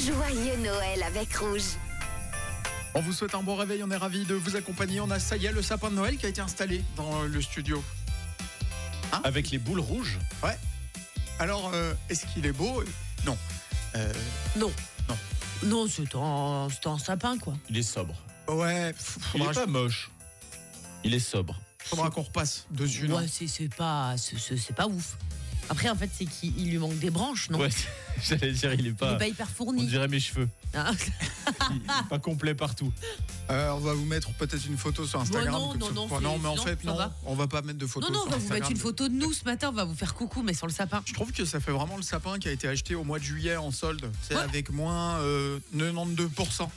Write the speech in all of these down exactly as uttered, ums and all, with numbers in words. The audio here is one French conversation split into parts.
Joyeux Noël avec Rouge. On vous souhaite un bon réveil, on est ravis de vous accompagner. On a, ça y est, le sapin de Noël qui a été installé dans le studio. Hein Avec les boules rouges. Ouais. Alors, euh, est-ce qu'il est beau ? Non. Euh, Non. Non. Non, c'est un, c'est un sapin, quoi. Il est sobre. Ouais. Il Faudra, est pas moche. Il est sobre. faudra qu'on repasse dessus. non Ouais, c'est, c'est pas, c'est, c'est, c'est pas ouf. Après, en fait, c'est qu'il il lui manque des branches, non ? Ouais, j'allais dire, il est Il pas. est pas hyper On fourni. dirait mes cheveux. Ah. Il est pas complet partout. Euh, on va vous mettre peut-être une photo sur Instagram. Bon, non, comme non, ça. non, Bon, c'est- non, mais en non, fait, ça non, va. on va pas mettre de photos Non, non, on sur va vous Instagram. mettre une photo de nous ce matin, on va vous faire coucou, mais sur le sapin. Je trouve que ça fait vraiment le sapin qui a été acheté au mois de juillet en solde. C'est Ouais. avec moins euh, quatre-vingt-douze pour cent.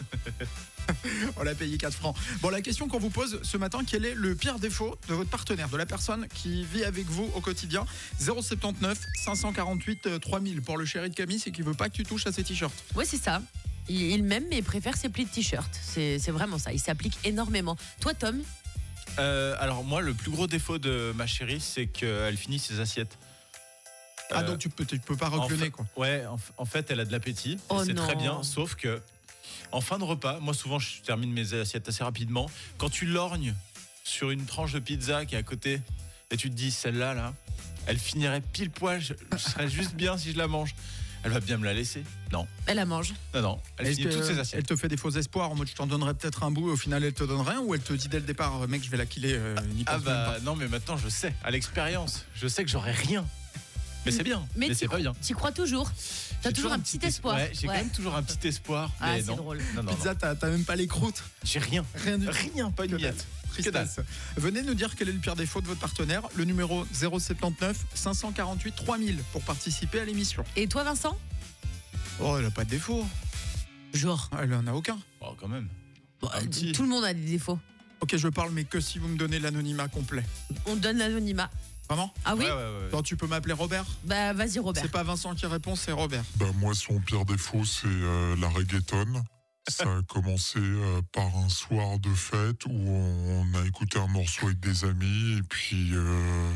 On l'a payé quatre francs. Bon, la question qu'on vous pose ce matin, quel est le pire défaut de votre partenaire, de la personne qui vit avec vous au quotidien ? zéro soixante-dix-neuf cinq cent quarante-huit trois mille pour le chéri de Camille, c'est qu'il veut pas que tu touches à ses t-shirts. Ouais, c'est ça. Il, il m'aime, mais il préfère ses plis de t-shirt. C'est, c'est vraiment ça. Il s'applique énormément. Toi, Tom ? Euh, alors, moi, le plus gros défaut de ma chérie, c'est qu'elle finit ses assiettes. Ah, Euh, donc tu peux, tu peux pas en reculer, fait- quoi. Ouais, en, f- en fait, elle a de l'appétit. et Oh c'est non. très bien, sauf que en fin de repas, moi, souvent, je termine mes assiettes assez rapidement. Quand tu lorgnes sur une tranche de pizza qui est à côté, et tu te dis, celle-là, là, elle finirait pile poil, je, je serais juste bien si je la mange. Elle va bien me la laisser. Non, Elle la mange. non, non. Elle Est-ce finit que toutes ses elle assiettes. te fait des faux espoirs en mode je t'en donnerai peut-être un bout et au final elle te donne rien, ou elle te dit dès le départ mec je vais la killer, euh, n'y pense Ah même bah pas. non, mais maintenant, je sais, à l'expérience, je sais que j'aurai rien. Mais c'est bien, mais, Mais c'est t'y, pas bien. t'y crois toujours. T'as J'ai toujours un petit espoir. Ouais, j'ai quand même toujours un petit espoir. Ah, mais c'est non. drôle. Non, non, Pizza non. t'as, t'as même pas les croûtes, J'ai rien. rien du tout. Rien, pas une Que dalle. miette. Que dalle. Tristesse. Venez nous dire quel est le pire défaut de votre partenaire. Le numéro zéro soixante-dix-neuf cinq cent quarante-huit trois mille pour participer à l'émission. Et toi, Vincent ? Oh, elle a pas de défaut. Genre. Elle en a aucun. Oh, quand même. Bon, Un petit. tout le monde a des défauts. Ok, je parle, mais que si vous me donnez l'anonymat complet. On donne l'anonymat. Vraiment ? Ah oui ? Ouais, ouais, ouais. Alors, tu peux m'appeler Robert ? Bah, vas-y, Robert. C'est pas Vincent qui répond, c'est Robert. Bah, moi, son pire défaut, c'est euh, la reggaeton. Ça a commencé euh, par un soir de fête où on a écouté un morceau avec des amis et puis euh,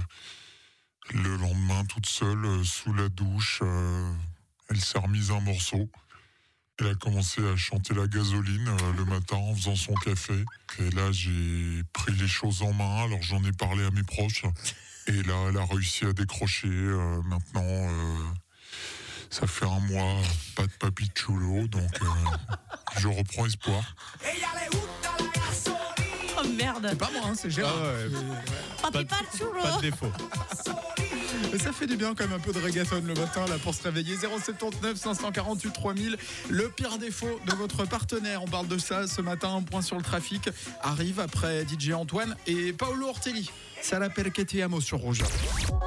le lendemain, toute seule, euh, sous la douche, euh, elle s'est remise un morceau. Elle a commencé à chanter la gasoline euh, le matin en faisant son café. Et là, j'ai pris les choses en main, alors j'en ai parlé à mes proches. Et là, elle a réussi à décrocher. Euh, maintenant, euh, ça fait un mois, pas de papi chulo, donc euh, je reprends espoir. Oh merde. C'est pas moi, hein, c'est Gérard. Ah ouais. Papi Pas- Pachuro. Pas de défaut. Mais ça fait du bien quand même un peu de reggaeton le matin là pour se réveiller. zéro soixante-dix-neuf cinq cent quarante-huit trois mille. Le pire défaut de votre partenaire. On parle de ça ce matin. Un point sur le trafic arrive après D J Antoine et Paolo Ortelli. Ça l'appelle que ti amo sur Rouge.